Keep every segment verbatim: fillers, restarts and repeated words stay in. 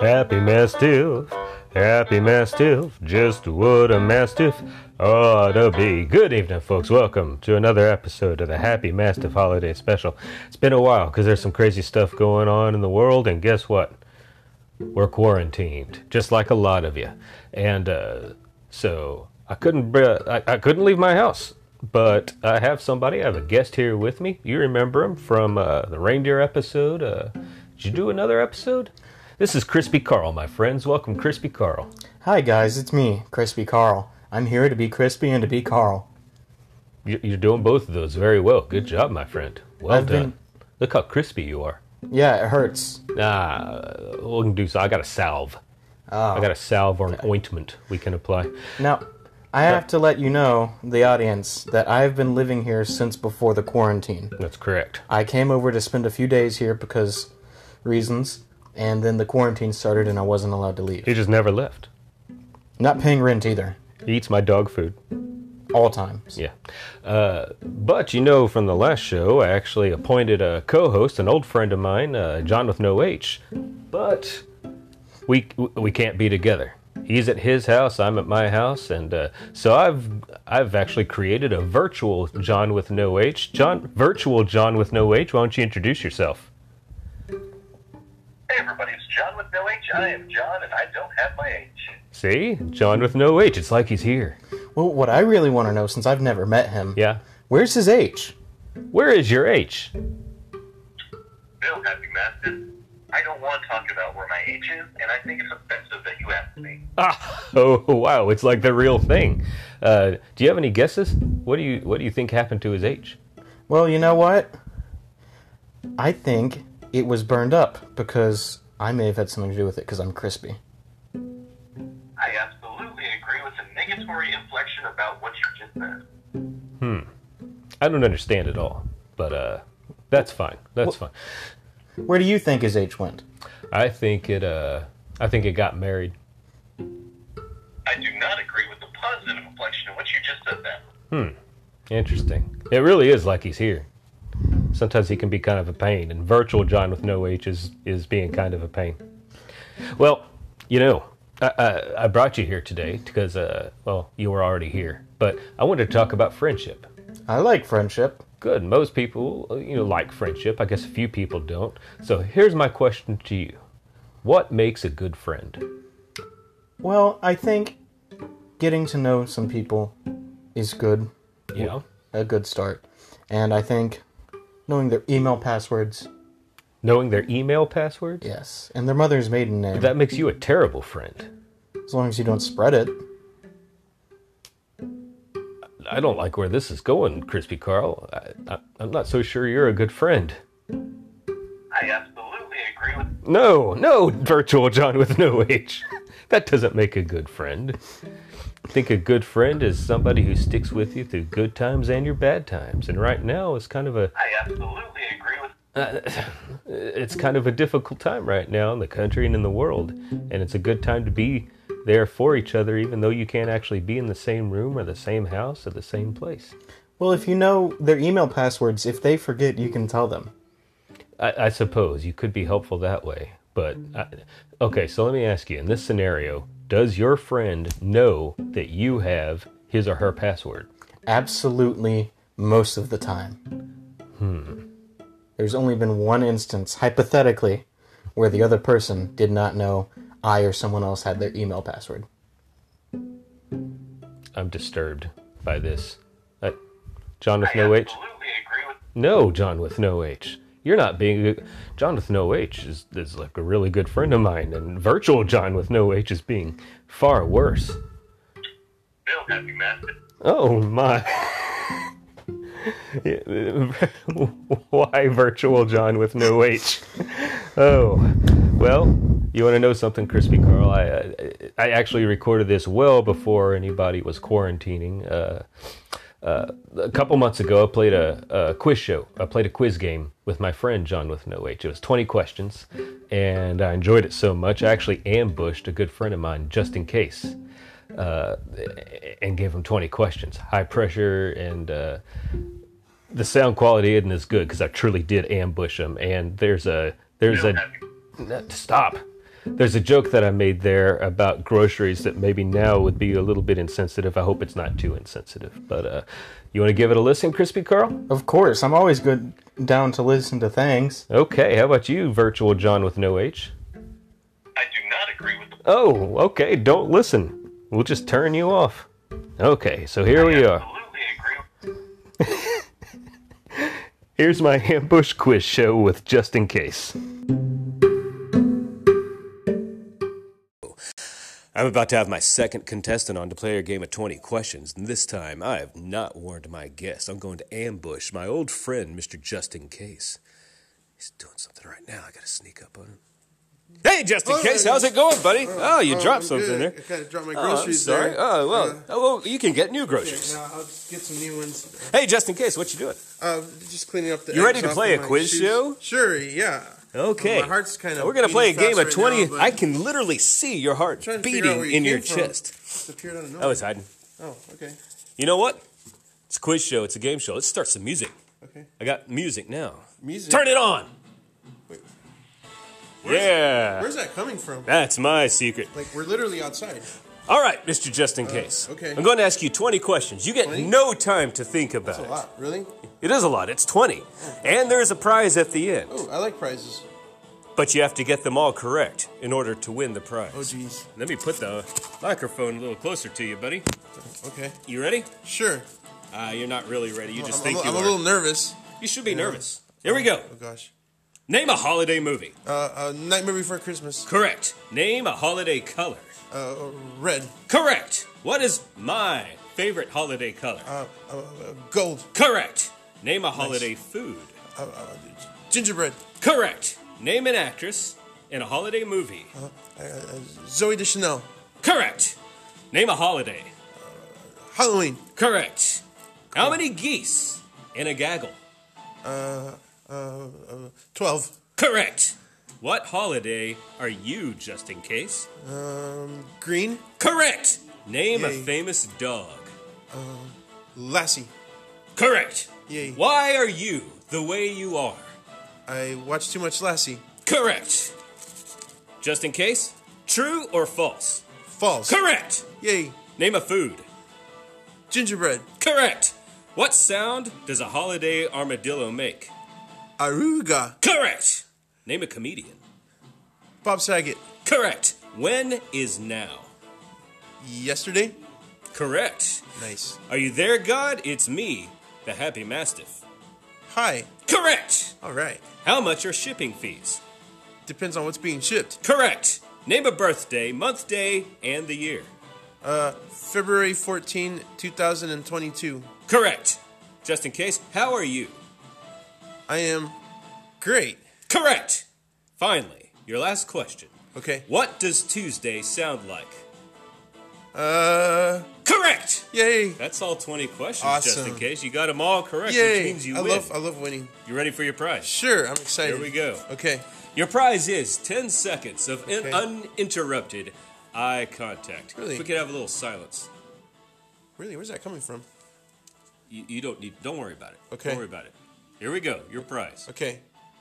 Happy Mastiff, Happy Mastiff, just what a Mastiff ought to be. Good evening, folks. Welcome to another episode of the Happy Mastiff Holiday Special. It's been a while because there's some crazy stuff going on in the world, and guess what? We're quarantined, just like a lot of you. And uh, so I couldn't, uh, I, I couldn't leave my house. But I have somebody, I have a guest here with me. You remember him from uh, the reindeer episode. Uh, did you do another episode? This is Crispy Carl, my friends. Welcome, Crispy Carl. Hi, guys. It's me, Crispy Carl. I'm here to be crispy and to be Carl. You're doing both of those very well. Good job, my friend. Well I've done. been- Look how crispy you are. Yeah, it hurts. Ah, we can do so. I got a salve. Oh. I got a salve or an ointment we can apply. Now, I have to let you know, the audience, that I've been living here since before the quarantine. That's correct. I came over to spend a few days here because reasons, and then the quarantine started and I wasn't allowed to leave. He just never left. Not paying rent either. He eats my dog food. All times. Yeah. Uh, but, you know, from the last show, I actually appointed a co-host, an old friend of mine, uh, John with no H. But we we can't be together. He's at his house, I'm at my house, and uh, so I've I've actually created a virtual John with no H. John, virtual John with no H. Why don't you introduce yourself? Hey everybody, it's John with no H. I am John and I don't have my H. See? John with no H. It's like he's here. Well, what I really want to know, since I've never met him, Yeah? where's his H? Where is your H? Bill, Happy Mastiff, I don't want to talk about where my H is, and I think it's offensive that you asked me. Ah, oh wow! It's like the real thing. Uh, do you have any guesses? What do you What do you think happened to his H? Well, you know what? I think it was burned up because I may have had something to do with it because I'm crispy. I absolutely agree with the negatory inflection about what you just said. I don't understand it all, but uh, that's fine. That's fine. Where do you think his H went? I think it. Uh, I think it got married. I do not agree with the positive inflection of what you just said then. Interesting. It really is like he's here. Sometimes he can be kind of a pain, and virtual John with no H is, is being kind of a pain. Well, you know, I, I, I brought you here today because, uh, well, you were already here, but I wanted to talk about friendship. I like friendship. Good. Most people, uh, you know, like friendship. I guess a few people don't. So here's my question to you. What makes a good friend? Well, I think getting to know some people is good. You know? A good start. And I think knowing their email passwords, Knowing their email passwords? yes, and their mother's maiden name, That makes you a terrible friend. as long as you don't spread it. I don't like where this is going, Crispy Carl. I, I, I'm not so sure you're a good friend. I absolutely agree with... No, no, virtual John with no H. That doesn't make a good friend. I think a good friend is somebody who sticks with you through good times and your bad times. And right now it's kind of a I absolutely agree with... uh, it's kind of a difficult time right now in the country and in the world. And it's a good time to be there for each other, even though you can't actually be in the same room or the same house or the same place. Well, if you know their email passwords, if they forget, you can tell them. I, I suppose you could be helpful that way. But, I, okay, so let me ask you, in this scenario, does your friend know that you have his or her password? Absolutely, most of the time. Hmm. There's only been one instance, hypothetically, where the other person did not know I or someone else had their email password. I'm disturbed by this. Uh, John with I no H? absolutely agree with... No, John with no H. You're not being a, John with no H is, is like a really good friend of mine, and virtual John with no H is being far worse. Bill, Happy Mastiff. Oh my. Why virtual John with no H? Oh, well, you want to know something, Crispy Carl? I, I I actually recorded this well before anybody was quarantining. Uh, uh, a couple months ago, I played a, a quiz show. I played a quiz game with my friend John with no H. It was twenty questions, and I enjoyed it so much. I actually ambushed a good friend of mine just in case. Uh, and gave him twenty questions. High pressure, and uh, the sound quality isn't as good because I truly did ambush him. And there's a there's Bill, a Happy... stop. there's a joke that I made there about groceries that maybe now would be a little bit insensitive. I hope it's not too insensitive. But uh, you want to give it a listen, Crispy Carl? Of course. I'm always good down to listen to things. Okay, how about you, Virtual John with no H? I do not agree with the... Oh, okay, don't listen. We'll just turn you off. Okay, so here I we are. absolutely agree. Here's my ambush quiz show with Just In Case. I'm about to have my second contestant on to play a game of twenty questions, and this time I have not warned my guest. I'm going to ambush my old friend, Mister Just In Case. He's doing something right now. I gotta sneak up on him. Hey, Just In Oh, Case, yeah, how's it going, buddy? Oh, Oh, you oh, dropped I'm something good. there. I kind of dropped my Oh, I'm groceries sorry. there. Oh, well, Uh, oh, well, you can get new groceries. yeah, no, I'll just get some new ones. Hey, Just In Case, what you doing? Uh, just cleaning up the. You ready eggs to off play of a my quiz shoes. show? Sure, yeah. Okay. My heart's kind of. We're going to play a game of right twenty. Now, but I can literally see your heart trying to figure out beating where you in your came from. chest. Just appeared out of I nowhere. was hiding. Oh, okay. You know what? It's a quiz show. It's a game show. Let's start some music. Okay. I got music now. Music. Turn it on. Wait. Yeah. Where's that coming from? That's my secret. Like we're literally outside. All right, Mister Just In Case. okay. I'm going to ask you twenty questions. You get twenty? no time to think about That's a it. lot, really. It is a lot. It's twenty. And there's a prize at the end. Oh, I like prizes. But you have to get them all correct in order to win the prize. Oh, jeez. Let me put the microphone a little closer to you, buddy. Okay. You ready? Sure. Uh, you're not really ready. You just I'm, think I'm, you I'm are. a little nervous. You should be nervous. Here we go. Oh gosh. Name a holiday movie. Uh, uh, Nightmare Before Christmas. Correct. Name a holiday color. Uh, uh, red. Correct. What is my favorite holiday color? Uh, uh, uh, gold. Correct. Name a holiday food. Uh, uh, gingerbread. Correct. Name an actress in a holiday movie. Uh, uh, Zoe Deschanel. Correct. Name a holiday. Halloween. Correct. How many geese in a gaggle? Uh, uh, uh, twelve. Correct. What holiday are you, Just In Case? Um, green. Correct. Name a Yay. famous dog. Lassie. Correct. Yay. Why are you the way you are? I watch too much Lassie. Correct. Just In Case? True or false? False. Correct. Yay. Name a food. Gingerbread. Correct. What sound does a holiday armadillo make? Aruga. Correct. Name a comedian. Bob Saget. Correct. When is now? Yesterday. Correct. Nice. Are you there, God? It's me, the Happy Mastiff. Hi. Correct. All right. How much are shipping fees? Depends on what's being shipped. Correct. Name a birthday, month, day, and the year. Uh, February fourteenth, two thousand twenty-two. Correct. Just In Case, how are you? I am great. Correct. Finally, your last question. Okay. What does Tuesday sound like? Uh, Correct. yay. That's all twenty questions, Just In Awesome. Case. You got them all correct, Yay. which means you I win. love I love winning. You ready for your prize? Sure, I'm excited. Here we go. Okay. Your prize is ten seconds of in- Okay. uninterrupted eye contact. Really? If we could have a little silence. Really, where's that coming from? You, you don't need. Don't worry about it. Okay. Don't worry about it. Here we go. Your prize. Okay.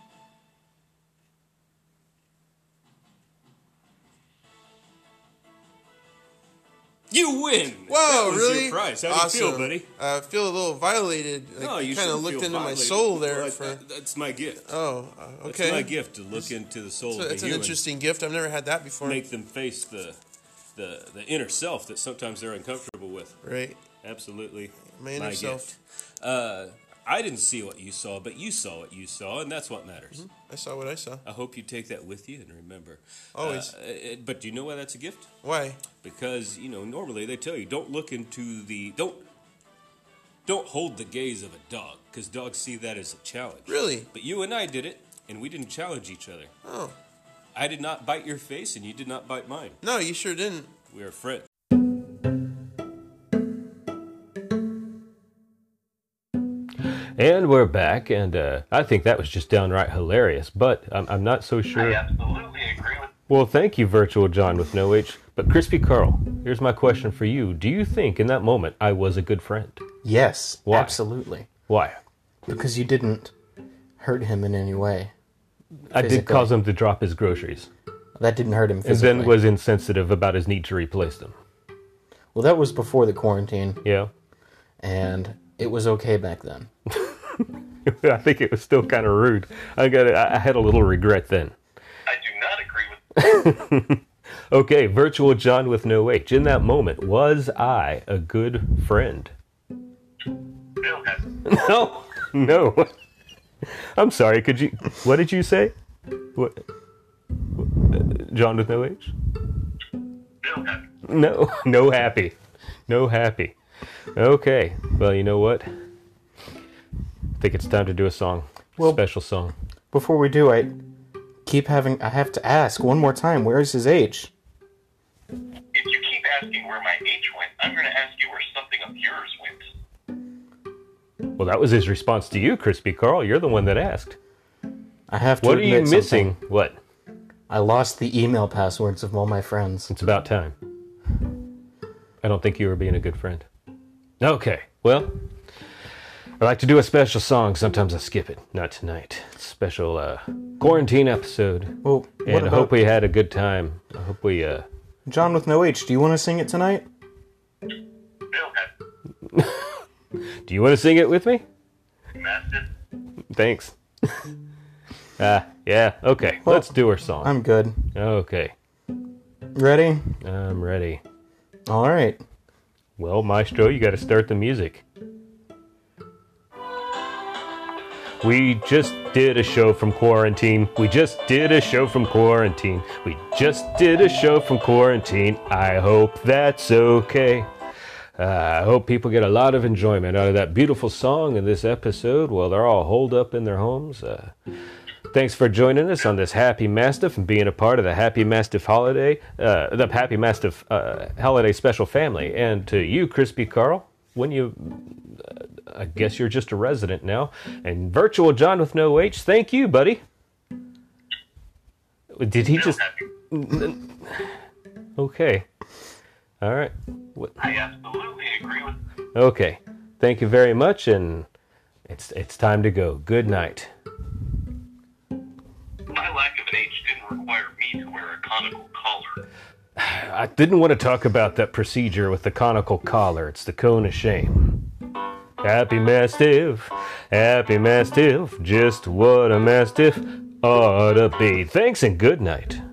You win. Whoa, that was really? Your prize. How awesome. do you feel, buddy? I feel a little violated. Like, No, you kind of shouldn't looked feel into my violated. soul there Well, for. that- that's my gift. Oh, uh, That's okay. my gift to look into the soul It's, a- of a it's an human. interesting gift. I've never had that before. Make them face the, the the inner self that sometimes they're uncomfortable with. Right. Absolutely. My inner self. gift. Uh, I didn't see what you saw, but you saw what you saw, and that's what matters. I saw what I saw. I hope you take that with you and remember. Always. Uh, it- but do you know why that's a gift? Why? Because you know normally they tell you don't look into the don't don't hold the gaze of a dog because dogs see that as a challenge. Really? But you and I did it, and we didn't challenge each other. Oh. I did not bite your face, and you did not bite mine. No, you sure didn't. We are friends. And we're back, and uh, I think that was just downright hilarious, but I'm, I'm not so sure. I absolutely agree with Well, thank you, Virtual John with no H. But Crispy Carl, here's my question for you. Do you think in that moment I was a good friend? Yes, Why? absolutely. Why? Because you didn't hurt him in any way. I did Physically. cause him to drop his groceries. That didn't hurt him And physically. then was insensitive about his need to replace them. Well, that was before the quarantine, Yeah. and it was okay back then. I think it was still kind of rude. I got. I had a little regret then. I do not agree with Okay, virtual John with no H. In that moment, was I a good friend? Bill has No, no. I'm sorry. Could you? What did you say? What? John with no H? Bill has No, no happy, no happy. Okay. Well, you know what? I think it's time to do a song. Well- Special song. Before we do, I keep having. I have to ask one more time. Where's his H? If you keep asking where my H went, I'm going to ask you where something of yours went. Well, that was his response to you, Crispy Carl. You're the one that asked. I have to. What are you admit missing? something. What? I lost the email passwords of all my friends. It's about time. I don't think you were being a good friend. Okay, well, I like to do a special song. Sometimes I skip it. Not tonight. Special uh, quarantine episode. Well, what And I about hope we had a good time. I hope we, uh... John with no H? Do you want to sing it tonight? Bill has Do you want to sing it with me? Mastiff. Thanks. Ah, yeah, okay. Well, Let's do our song. I'm good. Okay, Ready? I'm ready. All right. Well, Maestro, you got to start the music. We just did a show from quarantine. We just did a show from quarantine. We just did a show from quarantine. I hope that's okay. Uh, I hope people get a lot of enjoyment out of that beautiful song in this episode while they're all holed up in their homes. Uh, thanks for joining us on this Happy Mastiff and being a part of the Happy Mastiff holiday, uh, the Happy Mastiff uh, holiday special family. And to you, Crispy Carl, when you, uh, I guess you're just a resident now, and virtual John with no H, thank you, buddy. Did he Bill just? happy. Okay. All right. What? I absolutely agree with Okay. Thank you very much, and it's it's time to go. Good night. my lack of an H didn't require me to wear a conical collar. I didn't want to talk about that procedure with the conical collar. It's the cone of shame. Happy Mastiff, Happy Mastiff, just what a Mastiff ought to be. Thanks and good night.